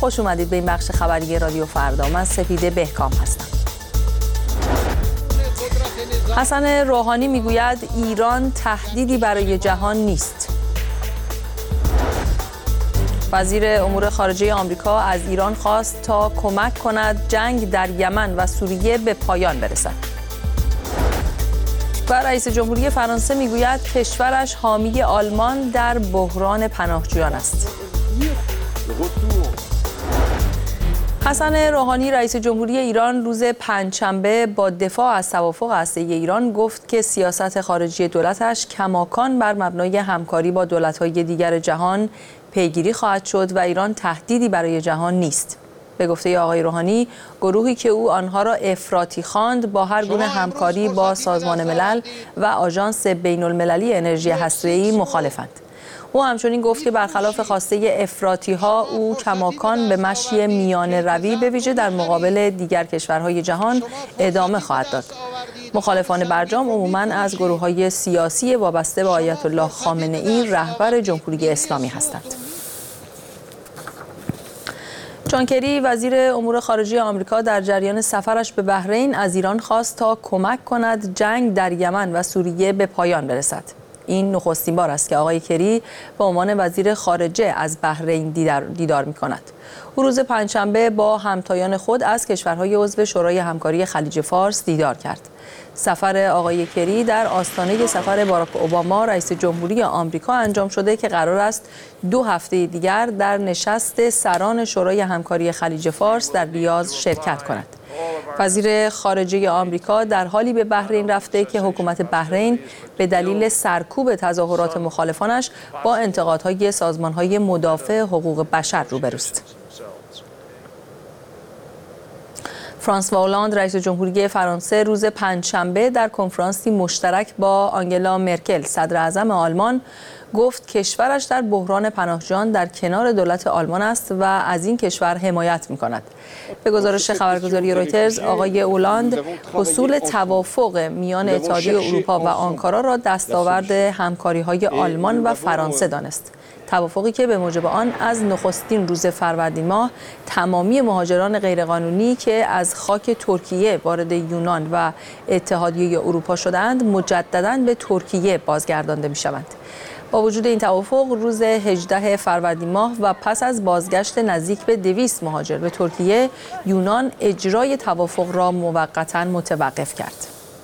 خوش اومدید به این بخش خبری رادیو فردا. من سپیده بهکام هستم. حسن روحانی میگوید ایران تهدیدی برای جهان نیست. وزیر امور خارجه آمریکا از ایران خواست تا کمک کند جنگ در یمن و سوریه به پایان برسد. و رئیس جمهوری فرانسه میگوید کشورش حامی آلمان در بحران پناهجویان است. حسن روحانی رئیس جمهوری ایران روز پنجشنبه با دفاع از توافق هسته‌ای ایران گفت که سیاست خارجی دولتش کماکان بر مبنای همکاری با دولت‌های دیگر جهان پیگیری خواهد شد و ایران تهدیدی برای جهان نیست. به گفته آقای روحانی، گروهی که او آنها را افراطی خواند با هر گونه همکاری با سازمان ملل و آژانس بین‌المللی انرژی هسته‌ای مخالفند. او همچنین گفت که برخلاف خواسته افراطی‌ها او کماکان به مشی میانه روی به ویژه در مقابل دیگر کشورهای جهان ادامه خواهد داد. مخالفان برجام عموماً از گروه‌های سیاسی وابسته به آیت الله خامنه‌ای رهبر جمهوری اسلامی هستند. جان کری وزیر امور خارجه آمریکا در جریان سفرش به بحرین از ایران خواست تا کمک کند جنگ در یمن و سوریه به پایان برسد. این نخستین بار است که آقای کری به عنوان وزیر خارجه از بحرین دیدار می‌کند. او روز پنجشنبه با همتایان خود از کشورهای عضو شورای همکاری خلیج فارس دیدار کرد. سفر آقای کری در آستانه سفر باراک اوباما رئیس جمهوری آمریکا انجام شده که قرار است 2 هفته دیگر در نشست سران شورای همکاری خلیج فارس در ریاض شرکت کند. وزیر خارجه آمریکا در حالی به بحرین رفته که حکومت بحرین به دلیل سرکوب تظاهرات مخالفانش با انتقادهای سازمانهای مدافع حقوق بشر روبروست. فرانسوا هولند رئیس جمهوری فرانسه روز پنجشنبه در کنفرانسی مشترک با آنگلا مرکل صدر اعظم آلمان گفت کشورش در بحران پناهجویان در کنار دولت آلمان است و از این کشور حمایت می‌کند. به گزارش خبرگزاری رویترز آقای هولند حصول توافق میان اتحادیه اروپا و آنکارا را دستاورد همکاری‌های آلمان و فرانسه دانست. توافقی که به موجب آن از نخستین روز فروردین ماه تمامی مهاجران غیرقانونی که از خاک ترکیه وارد یونان و اتحادیه اروپا شدند مجدداً به ترکیه بازگردانده می‌شوند. با وجود این توافق روز 18 فروردین ماه و پس از بازگشت نزدیک به 200 مهاجر به ترکیه، یونان اجرای توافق را موقتاً متوقف کرد.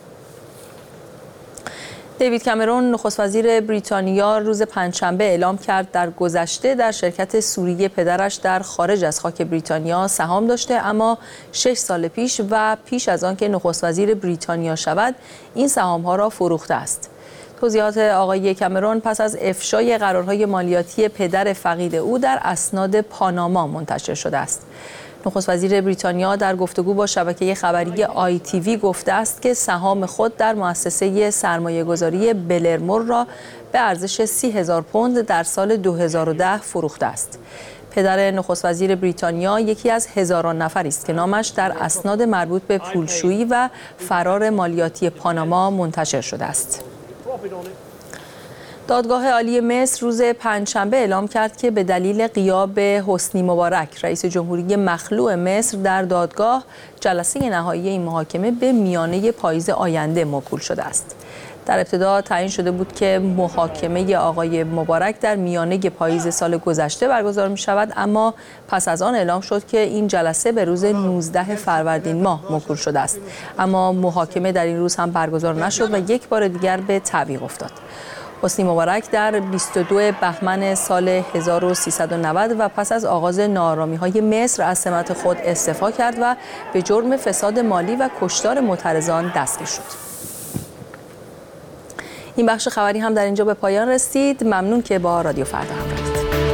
دیوید کامرون نخست وزیر بریتانیا روز پنجشنبه اعلام کرد در گذشته در شرکت سوری پدرش در خارج از خاک بریتانیا سهام داشته، اما 6 سال پیش و پیش از آن که نخست وزیر بریتانیا شود این سهام‌ها را فروخته است. توضیحات آقای کامرون پس از افشای قرارهای مالیاتی پدر فقید او در اسناد پاناما منتشر شده است. نخست وزیر بریتانیا در گفتگو با شبکه خبری ITV گفته است که سهام خود در مؤسسه سرمایه‌گذاری بلرمور را به ارزش 30,000 پوند در سال 2010 فروخته است. پدر نخست وزیر بریتانیا یکی از هزاران نفری است که نامش در اسناد مربوط به پولشویی و فرار مالیاتی پاناما منتشر شده است. دادگاه عالی مصر روز پنجشنبه اعلام کرد که به دلیل غیاب حسنی مبارک رئیس جمهوری مخلوع مصر در دادگاه جلسه نهایی این محاکمه به میانه پاییز آینده موکول شده است. در ابتدا تعیین شده بود که محاکمه آقای مبارک در میانه پاییز سال گذشته برگزار می شود، اما پس از آن اعلام شد که این جلسه به روز 19 فروردین ماه موکول شده است. اما محاکمه در این روز هم برگزار نشد و یک بار دیگر به تعویق افتاد. حسنی مبارک در 22 بهمن سال 1390 و پس از آغاز ناآرامی‌های مصر از سمت خود استعفا کرد و به جرم فساد مالی و کشتار معترضان دستگیر شد. این بخش خبری هم در اینجا به پایان رسید. ممنون که با رادیو فردا همراهید.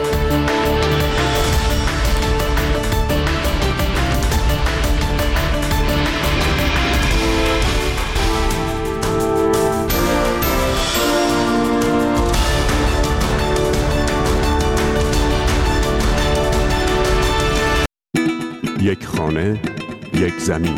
یک خانه، یک زمین.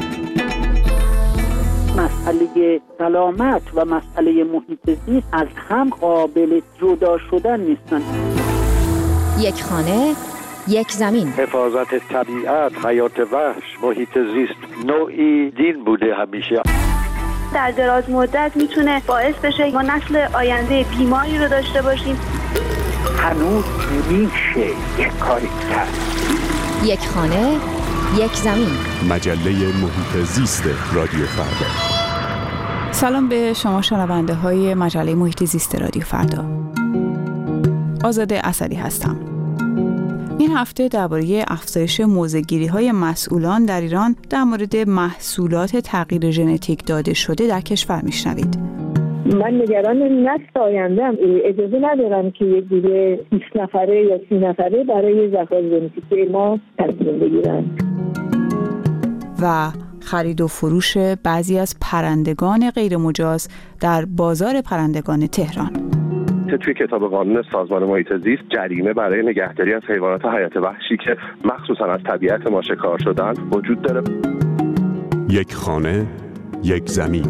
مسئله سلامت و مسئله محیط زیست از هم قابل جدا شدن نیستن. یک خانه، یک زمین. حفاظت طبیعت، حیات وحش، محیط زیست نوعی دین بوده همیشه. در دراز مدت میتونه باعث بشه ما نسل آینده بیماری رو داشته باشیم. هنوز میشه یک کاری کرد. یک خانه، یک زمین. مجله محیط زیست رادیو فردا. سلام به شما شنونده های مجله محیط زیست رادیو فردا. آزاده اسدی هستم. این هفته درباره افزایش موضع‌گیری‌های مسئولان در ایران در مورد محصولات تغییر ژنتیک داده شده در کشور میشنوید. من نگران نسل آینده‌ام. اجازه ندارم که یک گروه 20 نفره یا 30 نفره برای ذخایر ژنتیکی ما تصمیم بگیرن. و خرید و فروش بعضی از پرندگان غیرمجاز در بازار پرندگان تهران. توی کتاب قانون سازمان محیط زیست جریمه برای نگهداری از حیوانات حیات وحشی که مخصوصا از طبیعت ما شکار شدن وجود داره. یک خانه، یک زمین.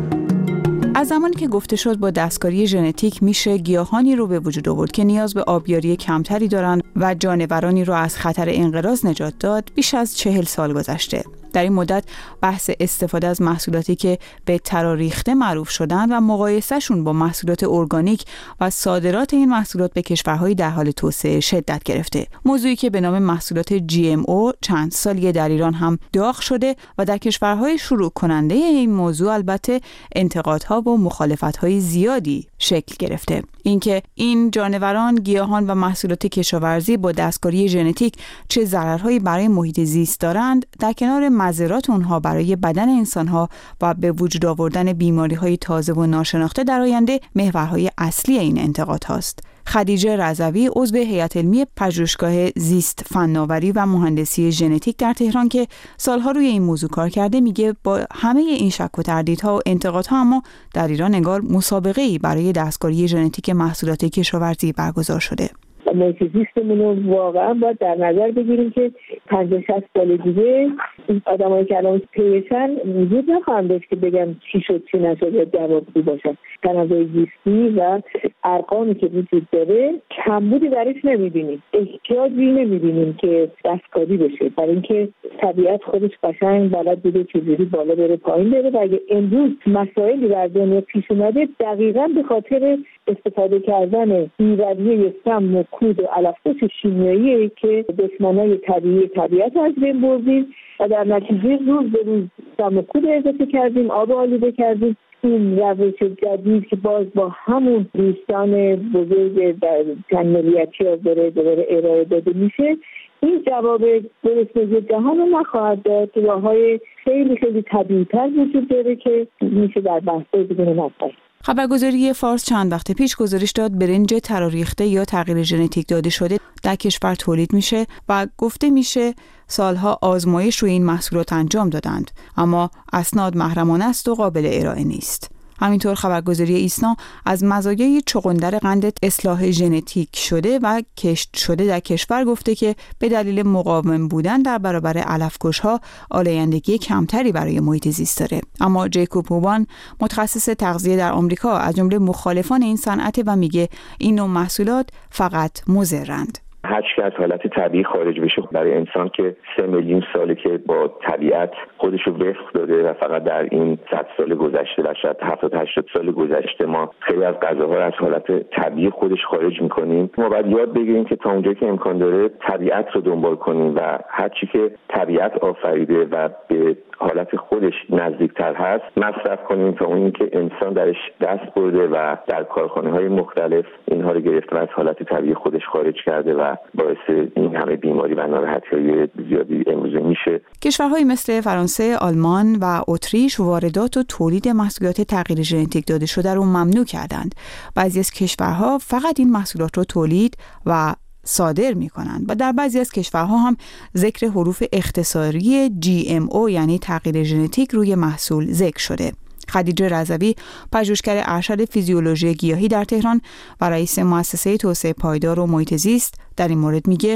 از زمانی که گفته شد با دستکاری ژنتیک میشه گیاهانی رو به وجود آورد که نیاز به آبیاری کمتری دارن و جانورانی رو از خطر انقراض نجات داد، بیش از 40 سال گذشته. در این مدت بحث استفاده از محصولاتی که به تراریخته معروف شدن و مقایسهشون با محصولات ارگانیک و صادرات این محصولات به کشورهای در حال توسعه شدت گرفته. موضوعی که به نام محصولات GMO چند سالیه در ایران هم داغ شده و در کشورهای شروع کننده این موضوع البته انتقادها و مخالفت‌های زیادی شکل گرفته. اینکه این جانوران، گیاهان و محصولات کشاورزی با دستکاری ژنتیک چه ضررهایی برای محیط زیست دارند، در کنار مضرات اونها برای بدن انسانها و به وجود آوردن بیماری‌های تازه و ناشناخته در آینده محورهای اصلی این انتقاد هاست. خدیجه رضوی عضو هیئت علمی پژوهشگاه زیست فناوری و مهندسی ژنتیک در تهران که سالها روی این موضوع کار کرده میگه با همه این شک و تردیدها و انتقادها اما در ایران انگار مسابقه‌ای برای دستکاری ژنتیک محصولات کشاورزی برگزار شده. محیط زیستمون رو واقعا باید در نظر بگیریم که 50-60 سال دیگه این آدمایی که الان پیشن وجود نخواهند داشت که بگم چی شد چی نشد یا جوابگو باشن. تنوع زیستی و ارقامی که وجود داره کمبودی درش نمیبینیم، احتیاجی نمیبینیم که دستکاری بشه، برای اینکه طبیعت خودش قشنگ بلد بوده چجوری بالا بره پایین بره و اگه امروز مسائلی در دنیا پیش اومده دقیقاً به خاطر استفاده کردن بی‌رویه سم و کود و علف‌های شیمیایی که دشمنای طبیعی طبیعت از بین بردیم و در نتیجه روز به روز سم و کود اضافه کردیم، آب آلوده کردیم. این روش جدید که باز با همون دوستان بزرگ در چند ملیتی ها داره ارائه داده میشه، این جواب گرسنگی جهان رو نخواهد داد. راه‌های خیلی خیلی طبیعی‌تر وجود داره که میشه در بحث‌های دیگه نفر. خبرگزاری فارس چند وقت پیش گزارش داد برنج تراریخته یا تغییر ژنتیک داده شده در کشور تولید میشه و گفته میشه سالها آزمایش روی این محصولات انجام دادند، اما اسناد محرمانه است و قابل ارائه نیست. همینطور خبرگزاری ایسنا از مزایای چغندر قند اصلاح ژنتیک شده و کشت شده در کشور گفته که به دلیل مقاوم بودن در برابر علف‌کش‌ها آلایندگی کمتری برای محیط زیست داره. اما جیکوب هوبان متخصص تغذیه در آمریکا از جمله مخالفان این صنعت و میگه این نوع محصولات فقط مضرند. هر چی از حالت طبیعی خارج بشه برای انسان که 3 میلیون ساله که با طبیعت خودش رو وفق داده و فقط در این 100 سال گذشته و شاید 70-80 سال گذشته ما خیلی از غذاها رو از حالت طبیعی خودش خارج میکنیم. ما باید یاد بگیریم که تا اونجایی که امکان داره طبیعت رو دنبال کنیم و هر چی که طبیعت آفریده و به حالت خودش نزدیکتر هست مصرف کنیم تا اون که انسان درش دست برده و در کارخانه‌های مختلف اینها رو گرفته و از حالت طبیعی خودش خارج کرده و باعث این همه بیماری و ناراحتی‌های زیادی امروزه میشه. کشورهای مثل فرانسه، آلمان و اتریش واردات و تولید محصولات تغییر ژنتیک داده شده رو ممنوع کردند. بعضی از کشورها فقط این محصولات رو تولید و صادر می‌کنند و در بعضی از کشورها هم ذکر حروف اختصاری GMO یعنی تغییر ژنتیک روی محصول ذکر شده. خدیجه رضوی پژوهشگر ارشد فیزیولوژی گیاهی در تهران و رئیس مؤسسه توسعه پایدار و محیط زیست در این مورد میگه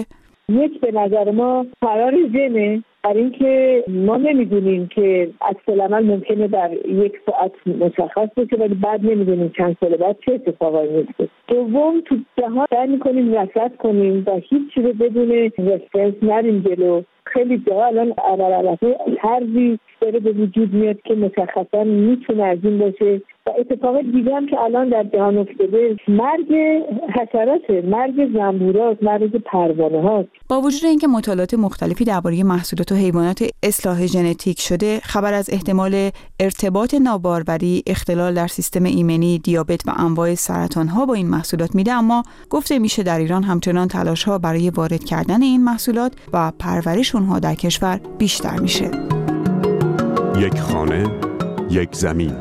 یک به نظر ما فرار ژنه، برای اینکه ما نمیدونیم که عکس‌العمل ممکنه در 1 ساعت مشخص بشه ولی بعد نمیدونیم چند سال بعد چه اتفاقایی میفته. دوم تو جهان سعی میکنیم رصد کنیم و هیچ چیزی بدون رفرنس نریم جلو. خیلی جا الان علالعرفه طرزی داره به وجود میاد که مشخصا میتونه از این باشه و اتفاق دیگه هم که الان در جهان افتاده مرگ حشراته، مرگ زنبوراست، مرگ پروانه هاست. با وجود اینکه مطالعات مختلفی درباره محصولات و حیوانات اصلاح ژنتیک شده، خبر از احتمال ارتباط ناباروری، اختلال در سیستم ایمنی، دیابت و انواع سرطان‌ها با این محصولات میده، اما گفته میشه در ایران همچنان تلاش‌ها برای وارد کردن این محصولات و پرورش اونها در کشور بیشتر میشه. یک خانه، یک زمین.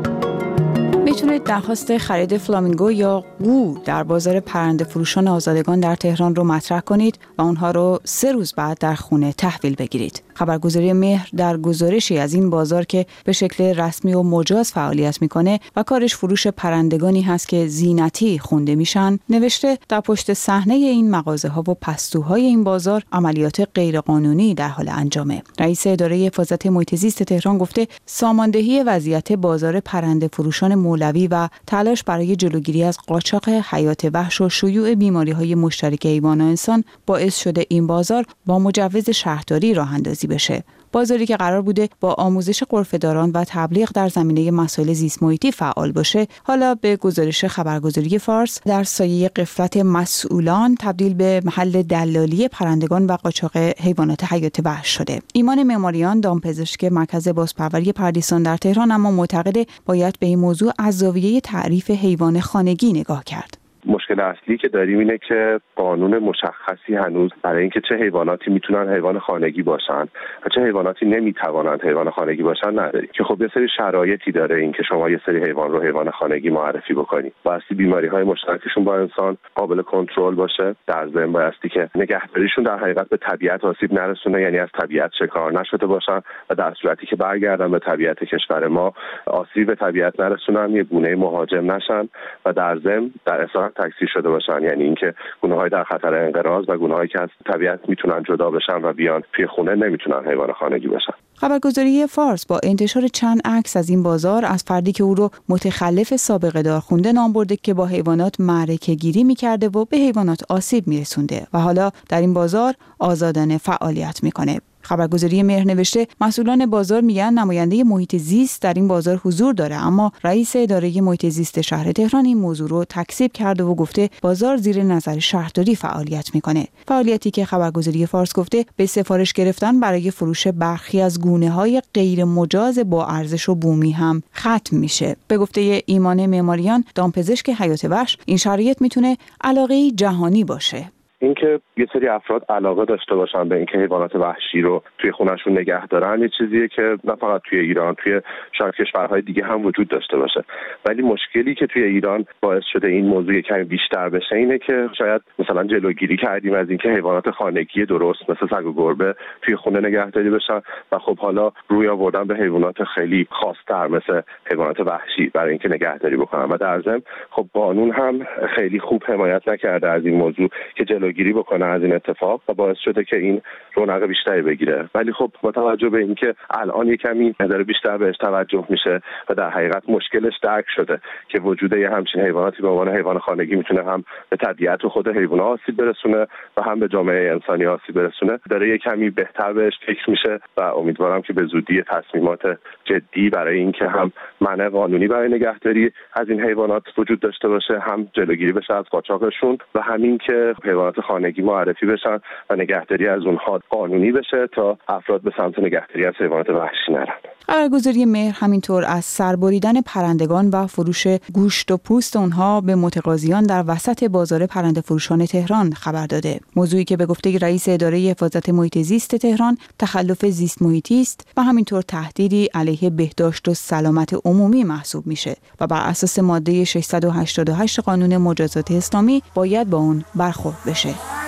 میتونید درخواست خرید فلامینگو یا قو در بازار پرنده فروشان آزادگان در تهران رو مطرح کنید و اونها رو 3 روز بعد در خونه تحویل بگیرید. خبرگزاری مهر در گزارشی از این بازار که به شکل رسمی و مجاز فعالیت میکنه و کارش فروش پرندگانی هست که زینتی خونده میشن، نوشته در پشت صحنه این مغازه‌ها و پستوهای این بازار عملیات غیرقانونی در حال انجامه. رئیس اداره حفاظت محیط زیست تهران گفته ساماندهی وضعیت بازار پرنده فروشان مولوی و تلاش برای جلوگیری از قاچاق حیات وحش و شیوع بیماری‌های مشترک حیوان و انسان باعث شده این بازار با مجوز شهرداری راه اندازی بشه. بازاری که قرار بوده با آموزش غرفه‌داران و تبلیغ در زمینه مسائل زیست محیطی فعال باشه، حالا به گزارش خبرگزاری فارس در سایه غفلت مسئولان تبدیل به محل دلالی پرندگان و قاچاق حیوانات حیات وحش شده. ایمان معماریان، دامپزشک مرکز بازپروری پردیسان در تهران، اما معتقد باید به این موضوع از زاویه تعریف حیوان خانگی نگاه کرد. مشکل اصلی که داریم اینه که قانون مشخصی هنوز برای اینکه چه حیواناتی میتونن حیوان خانگی باشن و چه حیواناتی نمیتوانند حیوان خانگی باشن نداریم، که خب یه سری شرایطی داره اینکه شما یه سری حیوان رو حیوان خانگی معرفی بکنید. بایستی بیماری‌های مشترکشون با انسان قابل کنترل باشه، در ضمن بایستی که نگهداریشون در حقیقت به طبیعت آسیب نرسونه، یعنی از طبیعت شکار نشده باشن و در صورتی که برگردن به طبیعت کشور ما آسیب به طبیعت نرسونن، یه گونه مهاجم نشن و در ضمن در اصالت تکثیر شده باشن، یعنی اینکه گونه‌های در خطر انقراض و گونه‌هایی که از طبیعت میتونن جدا بشن و بیان توی خونه نمیتونن حیوان خانگی باشن. خبرگزاری فارس با انتشار چند عکس از این بازار از فردی که او رو متخلف سابقه دار خونده نام برده که با حیوانات معرکه گیری می‌کرده و به حیوانات آسیب می‌رسونده و حالا در این بازار آزادانه فعالیت می‌کنه. خبرگزاری مهر نوشته مسئولان بازار میگن نماینده محیط زیست در این بازار حضور داره، اما رئیس اداره محیط زیست شهر تهران این موضوع رو تکذیب کرده و گفته بازار زیر نظر شهرداری فعالیت میکنه. فعالیتی که خبرگزاری فارس گفته به سفارش گرفتن برای فروش برخی از گونه‌های غیر مجاز با ارزش و بومی هم ختم میشه. به گفته ایمان معماریان، دامپزشک حیات وحش، این شرایط میتونه علاقه جهانی باشه. اینکه یه سری افراد علاقه داشته باشن به اینکه حیوانات وحشی رو توی خونه‌شون نگه دارن، یه چیزیه که نه فقط توی ایران، توی شاید کشورهای دیگه هم وجود داشته باشه. ولی مشکلی که توی ایران باعث شده این موضوع کمی بیشتر بشه اینه که شاید مثلا جلوگیری کردیم از اینکه حیوانات خانگی درست مثل سگ و گربه توی خونه نگهداری بشن و خب حالا روی آوردن به حیوانات خیلی خاص‌تر مثل حیوانات وحشی برای اینکه نگهداری بکنن و در ضمن خب قانون هم خیلی خوب حمایت نکرده از این موضوع که جلوگیری بکنه از این اتفاق و باعث شده که این رونق بیشتری بگیره. ولی خب با توجه به اینکه الان یه کمی داره بیشتر بهش توجه میشه و در حقیقت مشکلش درک شده که وجود یه همچین حیواناتی به عنوان حیوان خانگی میتونه هم به طبیعت و خود حیوانات آسیب برسونه و هم به جامعه انسانی آسیب برسونه، داره یه کمی بهتر بهش فکر میشه و امیدوارم که به زودی تصمیمات جدی برای اینکه هم منع قانونی برای نگهداری از این حیوانات وجود داشته باشه، هم جلوگیری بشه از قاچاقشون و همین که حیوانات خانگی معرفی بشن و نگهداری از اونها قانونی بشه تا افراد به سمت نگهداری از حیوانات وحشی نرن. خبرگزاری مهر همینطور از سربریدن پرندگان و فروش گوشت و پوست اونها به متقاضیان در وسط بازار پرنده فروشان تهران خبر داده. موضوعی که به گفته رئیس اداره حفاظت محیط زیست تهران تخلف زیست محیطی است و همینطور تهدیدی علیه بهداشت و سلامت عمومی محسوب میشه و بر اساس ماده 688 قانون مجازات اسلامی باید با اون برخورد بشه.